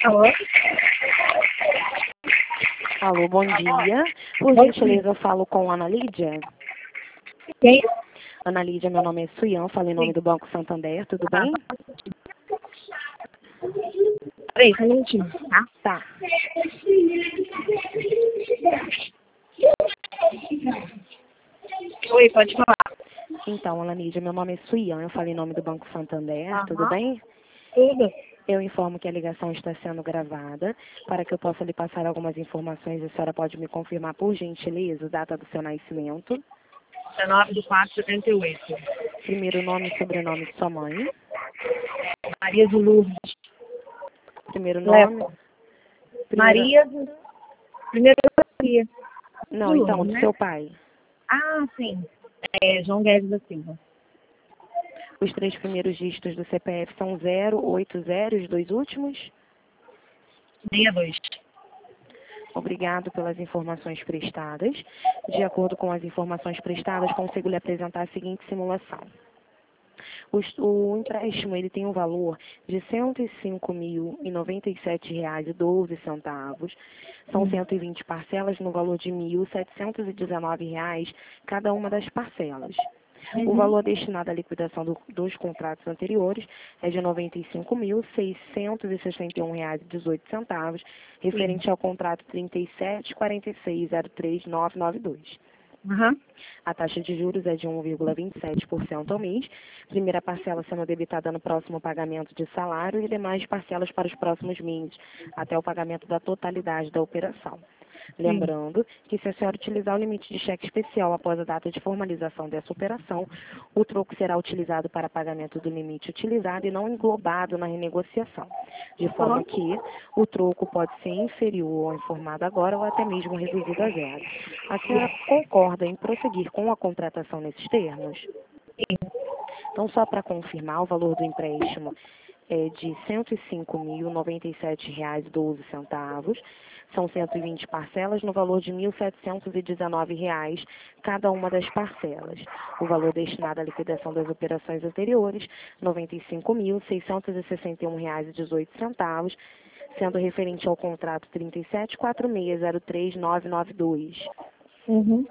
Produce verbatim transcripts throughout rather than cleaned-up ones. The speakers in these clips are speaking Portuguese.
Alô? Alô, bom dia. Por gentileza, eu falo com Ana Lídia. Quem? Ana Lídia, meu nome é Suian, falo em nome do Banco Santander, tudo bem? Peraí, só um minutinho, tá? Tá. Oi, pode falar. Então, Ana Lídia, meu nome é Suian, eu falo em nome do Banco Santander, Aham. tudo bem? Tudo? Eu informo que a ligação está sendo gravada para que eu possa lhe passar algumas informações. A senhora pode me confirmar, por gentileza, a data do seu nascimento, dezenove de quatro de setenta e oito. primeiro nome e sobrenome de sua mãe, Maria de Lourdes. primeiro nome... Lepo. primeiro- Maria de... Primeiro Maria. Não, de então, Lourdes, do né? seu pai. Ah, sim. É João Guedes da Silva. Os três primeiros dígitos do C P F são zero oito zero, os dois últimos. sessenta e dois. Obrigado pelas informações prestadas. De acordo com as informações prestadas, consigo lhe apresentar a seguinte simulação. O, est- o empréstimo ele tem um valor de cento e cinco mil e noventa e sete reais e doze centavos. São Hum. cento e vinte parcelas no valor de mil setecentos e dezenove reais cada uma das parcelas. O Uhum. valor destinado à liquidação do- dos contratos anteriores é de noventa e cinco mil seiscentos e sessenta e um reais e dezoito centavos, referente ao contrato trinta e sete quarenta e seis zero três nove nove dois. Aham. A taxa de juros é de um vírgula vinte e sete por cento ao mês, primeira parcela sendo debitada no próximo pagamento de salário e demais parcelas para os próximos meses, até o pagamento da totalidade da operação. Lembrando que se a senhora utilizar o limite de cheque especial após a data de formalização dessa operação, o troco será utilizado para pagamento do limite utilizado e não englobado na renegociação, de forma que o troco pode ser inferior ao informado agora ou até mesmo reduzido a zero. A senhora concorda em prosseguir com a contratação nesses termos? Então, só para confirmar, o valor do empréstimo é de cento e cinco mil noventa e sete reais e doze centavos. São cento e vinte parcelas no valor de mil setecentos e dezenove reais cada uma das parcelas. O valor destinado à liquidação das operações anteriores, noventa e cinco mil seiscentos e sessenta e um reais e dezoito centavos, sendo referente ao contrato trinta e sete quarenta e seis zero três nove nove dois. Uhum.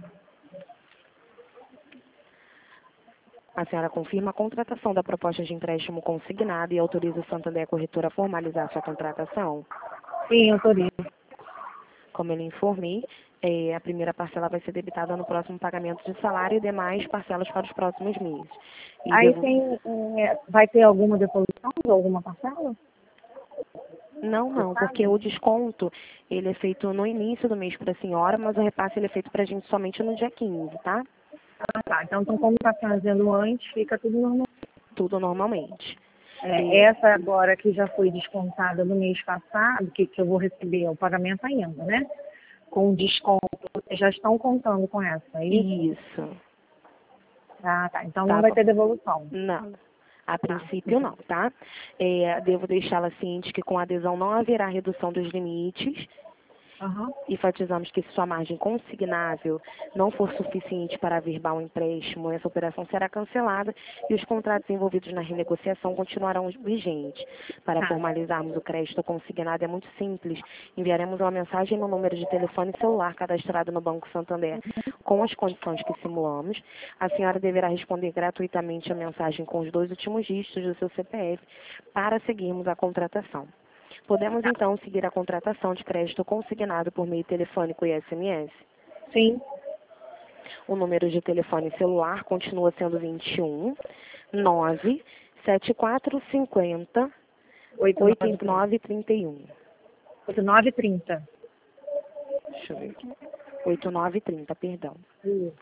A senhora confirma a contratação da proposta de empréstimo consignado e autoriza o Santander Corretora a formalizar sua contratação? Sim, autorizo. Como eu lhe informei, eh, a primeira parcela vai ser debitada no próximo pagamento de salário e demais parcelas para os próximos meses. E Aí devo... tem... é, vai ter alguma devolução de alguma parcela? Não, Você não, porque sabe? o desconto ele é feito no início do mês para a senhora, mas o repasse ele é feito para a gente somente no dia quinze, tá? Ah, tá. Então, então, como está fazendo antes, fica tudo normal. Tudo normalmente. É, E essa agora que já foi descontada no mês passado, que, que eu vou receber o pagamento ainda, né? Com desconto, vocês já estão contando com essa, é isso? isso, Ah, tá. Então não tá vai bom. ter devolução. Não. A Tá. princípio, não, tá? É, devo deixá-la ciente que com a adesão não haverá redução dos limites. Aham. Enfatizamos que se sua margem consignável não for suficiente para averbar um empréstimo, essa operação será cancelada e os contratos envolvidos na renegociação continuarão vigentes. Para Tá. formalizarmos o crédito consignado é muito simples. Enviaremos uma mensagem no número de telefone celular cadastrado no Banco Santander com as condições que simulamos. A senhora deverá responder gratuitamente a mensagem com os dois últimos dígitos do seu C P F para seguirmos a contratação. Podemos, então, seguir a contratação de crédito consignado por meio telefônico e S M S? Sim. O número de telefone celular continua sendo vinte e um, nove, sete quatro cinco zero, oito nove três um. oito nove trinta. Deixa eu ver aqui. oito nove três zero, perdão. Isso.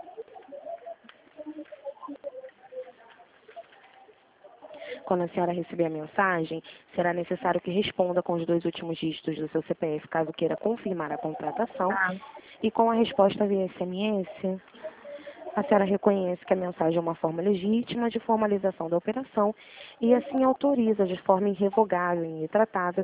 Quando a senhora receber a mensagem, será necessário que responda com os dois últimos dígitos do seu C P F, caso queira confirmar a contratação. Tá. E com a resposta via S M S, a senhora reconhece que a mensagem é uma forma legítima de formalização da operação e assim autoriza de forma irrevogável e intratável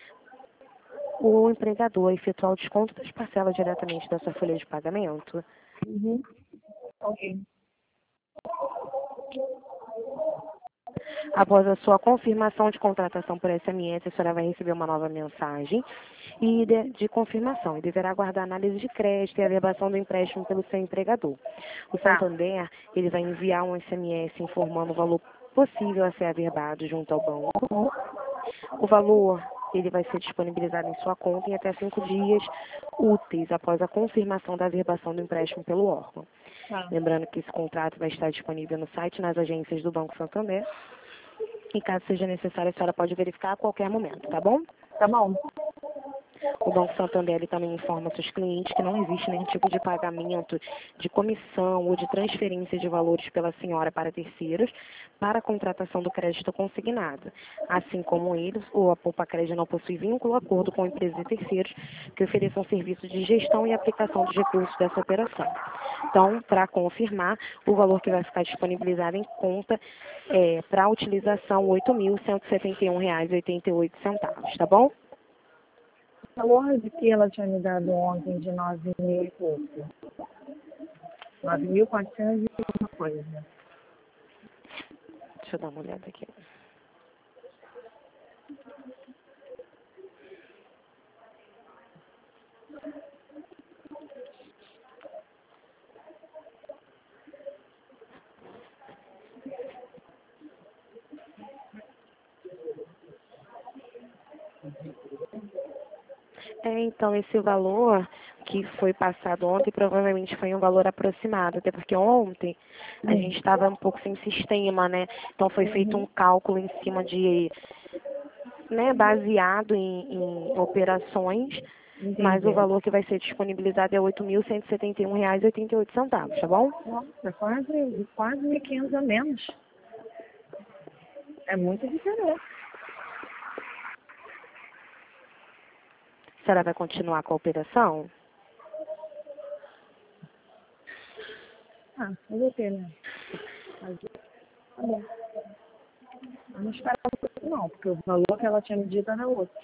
o empregador a efetuar o desconto das parcelas diretamente da sua folha de pagamento. Uhum. Ok. Após a sua confirmação de contratação por S M S, a senhora vai receber uma nova mensagem e de, de confirmação e deverá aguardar a análise de crédito e a averbação do empréstimo pelo seu empregador. O Santander, ele vai enviar um S M S informando o valor possível a ser averbado junto ao banco. O valor ele vai ser disponibilizado em sua conta em até cinco dias úteis após a confirmação da averbação do empréstimo pelo órgão. Tá. Lembrando que esse contrato vai estar disponível no site e nas agências do Banco Santander. E caso seja necessário, a senhora pode verificar a qualquer momento, tá bom? Tá bom. O Banco Santander ele também informa seus clientes que não existe nenhum tipo de pagamento de comissão ou de transferência de valores pela senhora para terceiros para a contratação do crédito consignado. Assim como eles, o a Poupa Crédito não possui vínculo ou acordo com empresas e terceiros que ofereçam serviços de gestão e aplicação dos recursos dessa operação. Então, para confirmar, o valor que vai ficar disponibilizado em conta é para a utilização oito mil cento e setenta e um reais e oitenta e oito centavos, tá bom? O valor de que ela tinha me dado ontem de nove mil e pouco. nove mil quatrocentos e uma coisa. Deixa eu dar uma olhada aqui. É, então, esse valor que foi passado ontem provavelmente foi um valor aproximado, até porque ontem a Hum. gente estava um pouco sem sistema, né? Então foi feito um cálculo em cima de, né, baseado em, em operações, Entendi. mas o valor que vai ser disponibilizado é oito mil cento e setenta e um reais e oitenta e oito centavos, tá bom? Nossa, quase, quase mil e quinhentos a menos. É muito diferente. A senhora vai continuar com a operação? Ah, fazer o quê, né? Fazer. Tá bom. Eu não esperava muito não, porque o valor que ela tinha me dito era outro.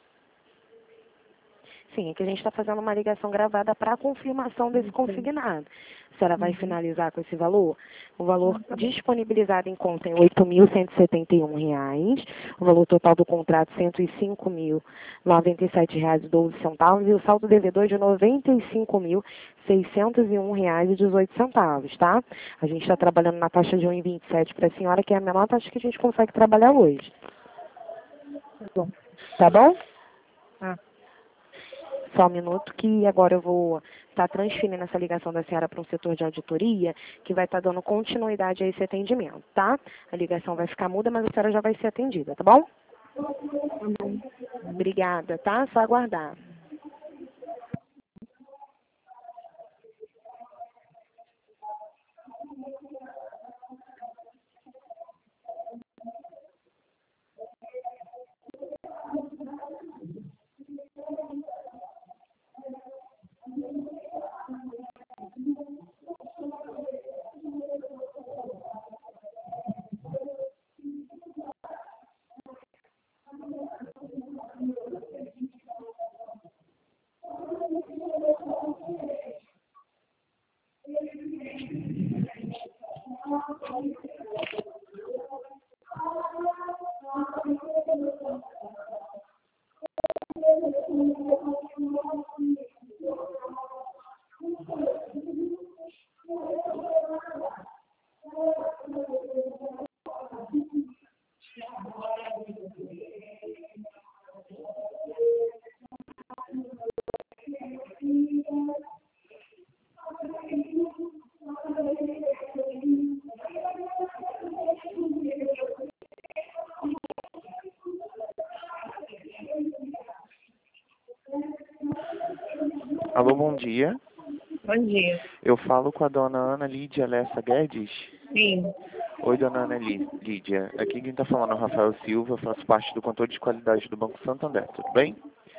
Sim, é que a gente está fazendo uma ligação gravada para a confirmação desse consignado. A senhora vai finalizar com esse valor? O valor disponibilizado em conta é oito mil cento e setenta e um reais, o valor total do contrato cento e cinco mil noventa e sete reais e doze centavos e o saldo devedor de noventa e cinco mil seiscentos e um reais e dezoito centavos, tá? A gente está trabalhando na taxa de um vírgula vinte e sete para a senhora, que é a menor taxa que a gente consegue trabalhar hoje. Tá bom. Tá bom? Ah. Só um minuto que agora eu vou estar transferindo essa ligação da senhora para um setor de auditoria que vai estar dando continuidade a esse atendimento, tá? A ligação vai ficar muda, mas a senhora já vai ser atendida, tá bom? Obrigada, tá? Só aguardar. Alô, bom dia. Bom dia. Eu falo com a dona Ana Lídia Lessa Guedes. Sim. Oi, dona Ana Lí- Lídia. Aqui quem está falando é o Rafael Silva, eu faço parte do controle de qualidade do Banco Santander, tudo bem?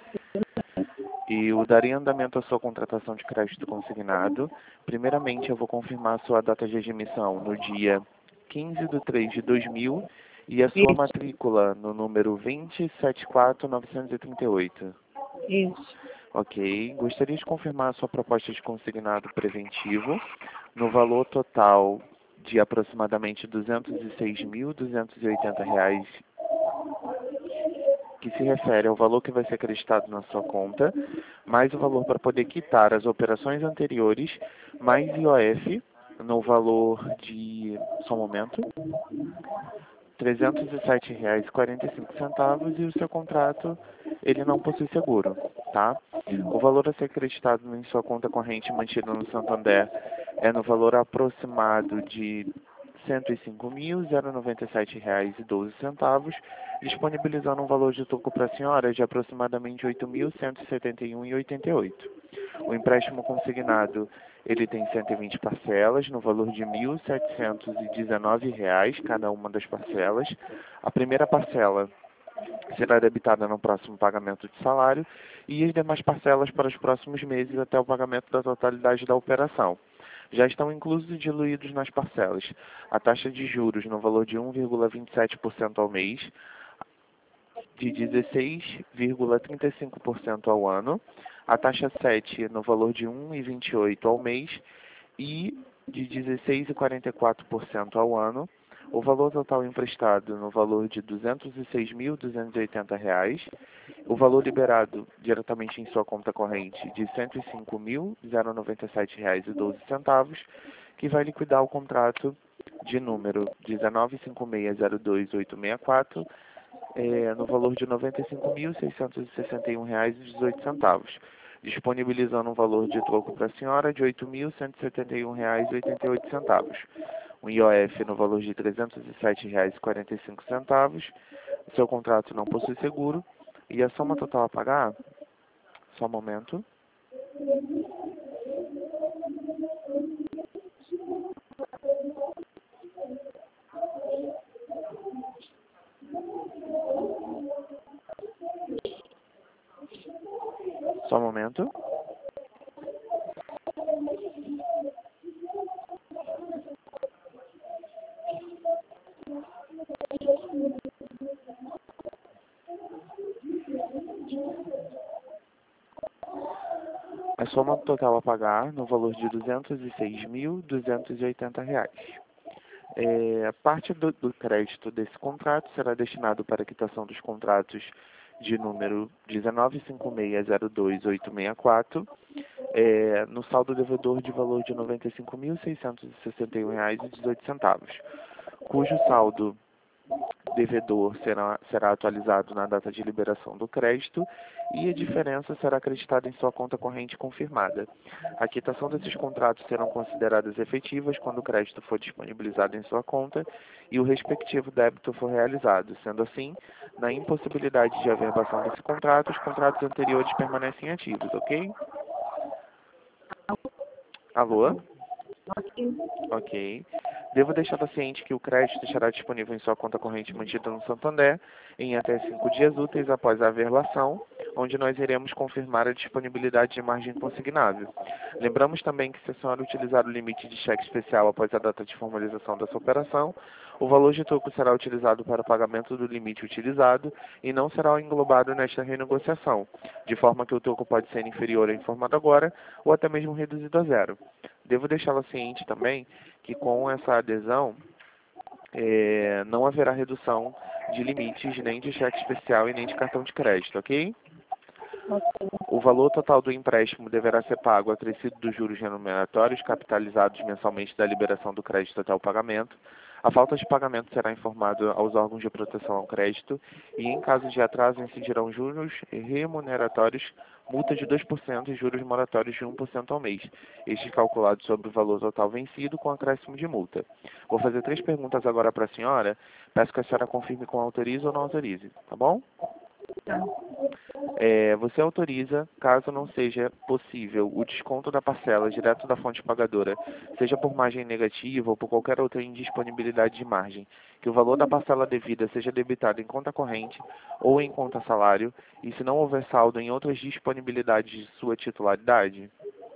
E eu darei andamento à sua contratação de crédito consignado. Primeiramente, eu vou confirmar a sua data de admissão no dia quinze de três de dois mil e a sua Isso. matrícula no número vinte e sete quatro novecentos e trinta e oito. Isso. Ok. Gostaria de confirmar a sua proposta de consignado preventivo no valor total de aproximadamente duzentos e seis mil duzentos e oitenta reais, que se refere ao valor que vai ser acreditado na sua conta, mais o valor para poder quitar as operações anteriores, mais I O F, no valor de, só um momento, trezentos e sete reais e quarenta e cinco centavos, e o seu contrato, ele não possui seguro, tá? O valor a ser acreditado em sua conta corrente mantida no Santander é no valor aproximado de cento e cinco mil noventa e sete reais e doze centavos, disponibilizando um valor de toco para a senhora de aproximadamente oito mil cento e setenta e um reais e oitenta e oito centavos. O empréstimo consignado, ele tem cento e vinte parcelas, no valor de mil setecentos e dezenove reais cada uma das parcelas. A primeira parcela será debitada no próximo pagamento de salário e as demais parcelas para os próximos meses até o pagamento da totalidade da operação. Já estão inclusos e diluídos nas parcelas a taxa de juros no valor de um vírgula vinte e sete por cento ao mês, de dezesseis vírgula trinta e cinco por cento ao ano, a taxa sete no valor de um vírgula vinte e oito por cento ao mês e de dezesseis vírgula quarenta e quatro por cento ao ano. O valor total emprestado no valor de duzentos e seis mil duzentos e oitenta reais, o valor liberado diretamente em sua conta corrente de cento e cinco mil noventa e sete reais e doze centavos, que vai liquidar o contrato de número dezenove cinco seis zero dois oito seis quatro, é, no valor de noventa e cinco mil seiscentos e sessenta e um reais e dezoito centavos, disponibilizando um valor de troco para a senhora de oito mil cento e setenta e um reais e oitenta e oito centavos. Um I O F no valor de trezentos e sete reais e quarenta e cinco centavos. Seu contrato não possui seguro. E a soma total a pagar, só um momento. Só um momento. A soma total a pagar no valor de duzentos e seis mil duzentos e oitenta reais. É, parte do, do crédito desse contrato será destinado para a quitação dos contratos de número dezenove cinco seis zero dois oito seis quatro, é, no saldo devedor de valor de noventa e cinco mil seiscentos e sessenta e um reais e dezoito centavos, cujo saldo devedor será, será atualizado na data de liberação do crédito e a diferença será acreditada em sua conta corrente confirmada. A quitação desses contratos serão consideradas efetivas quando o crédito for disponibilizado em sua conta e o respectivo débito for realizado. Sendo assim, na impossibilidade de averbação desse contrato, os contratos anteriores permanecem ativos, ok? Alô? Ok. Devo deixar ciente que o crédito estará disponível em sua conta corrente mantida no Santander em até cinco dias úteis após a averbação, onde nós iremos confirmar a disponibilidade de margem consignável. Lembramos também que, se a senhora utilizar o limite de cheque especial após a data de formalização dessa operação, o valor de troco será utilizado para o pagamento do limite utilizado e não será englobado nesta renegociação, de forma que o troco pode ser inferior ao informado agora ou até mesmo reduzido a zero. Devo deixá-la ciente também que com essa adesão é, não haverá redução de limites nem de cheque especial e nem de cartão de crédito, ok? O valor total do empréstimo deverá ser pago acrescido dos juros remuneratórios capitalizados mensalmente da liberação do crédito até o pagamento. A falta de pagamento será informado aos órgãos de proteção ao crédito e, em caso de atraso, incidirão juros remuneratórios, multa de dois por cento e juros moratórios de um por cento ao mês, estes calculados sobre o valor total vencido com acréscimo de multa. Vou fazer três perguntas agora para a senhora. Peço que a senhora confirme com autoriza ou não autorize, tá bom? Tá. É, você autoriza, caso não seja possível, o desconto da parcela direto da fonte pagadora, seja por margem negativa ou por qualquer outra indisponibilidade de margem, que o valor da parcela devida seja debitado em conta corrente ou em conta salário, e se não houver saldo em outras disponibilidades de sua titularidade?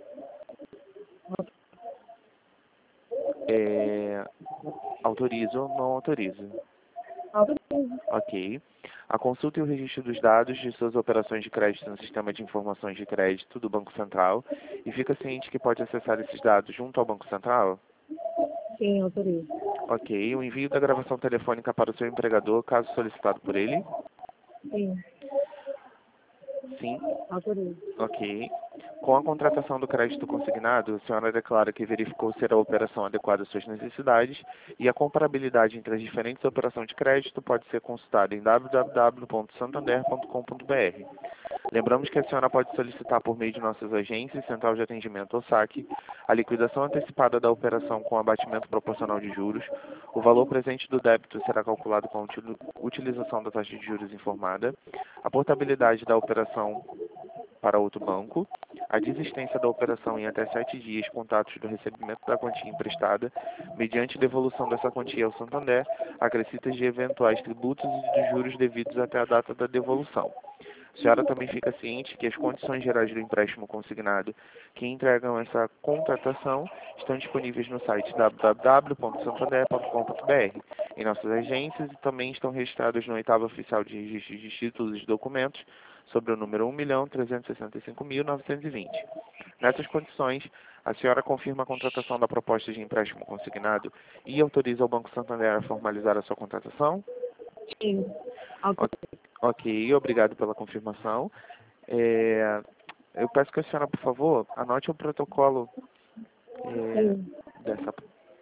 É, autoriza ou não autoriza? Autoriza. Ok. A consulta e o registro dos dados de suas operações de crédito no Sistema de Informações de Crédito do Banco Central e fica ciente que pode acessar esses dados junto ao Banco Central? Sim, autorizo. Ok. O envio da gravação telefônica para o seu empregador, caso solicitado por ele? Sim, Sim. autorizo. Ok. Com a contratação do crédito consignado, a senhora declara que verificou ser a operação adequada às suas necessidades e a comparabilidade entre as diferentes operações de crédito pode ser consultada em w w w ponto santander ponto com ponto b r. Lembramos que a senhora pode solicitar por meio de nossas agências, Central de Atendimento ou saque, a liquidação antecipada da operação com abatimento proporcional de juros. O valor presente do débito será calculado com a util- utilização da taxa de juros informada. A portabilidade da operação para outro banco, a desistência da operação em até sete dias contatos do recebimento da quantia emprestada, mediante devolução dessa quantia ao Santander, acrescidas de eventuais tributos e de juros devidos até a data da devolução. A senhora também fica ciente que as condições gerais do empréstimo consignado que entregam essa contratação estão disponíveis no site w w w ponto santander ponto com ponto b r, em nossas agências e também estão registradas no oitavo oficial de registro de títulos e documentos sobre o número um milhão trezentos e sessenta e cinco mil novecentos e vinte. Nessas condições, a senhora confirma a contratação da proposta de empréstimo consignado e autoriza o Banco Santander a formalizar a sua contratação? Sim, autorizo. Ok, obrigado pela confirmação. É, eu peço que a senhora, por favor, anote o protocolo é, Sim. dessa...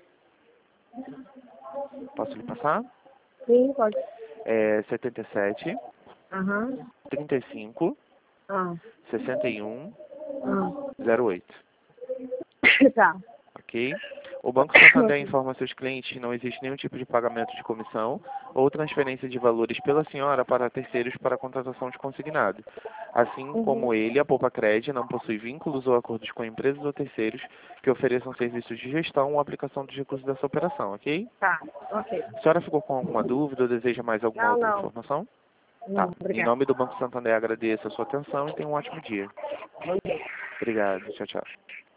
Posso lhe passar? Sim, pode. É setenta e sete, Aham. trinta e cinco, Ah. sessenta e um, Ah. zero oito. Tá. Ok? O Banco Santander informa seus clientes que não existe nenhum tipo de pagamento de comissão ou transferência de valores pela senhora para terceiros para a contratação de consignado. Assim Uhum. como ele, a Poupa Cred não possui vínculos ou acordos com empresas ou terceiros que ofereçam serviços de gestão ou aplicação dos recursos dessa operação, ok? Tá, ok. A senhora ficou com alguma dúvida ou deseja mais alguma Não, outra não. informação? Não, Tá. Em obrigada. nome do Banco Santander, agradeço a sua atenção e tenha um ótimo dia. Bom dia. Obrigado. Tchau, tchau.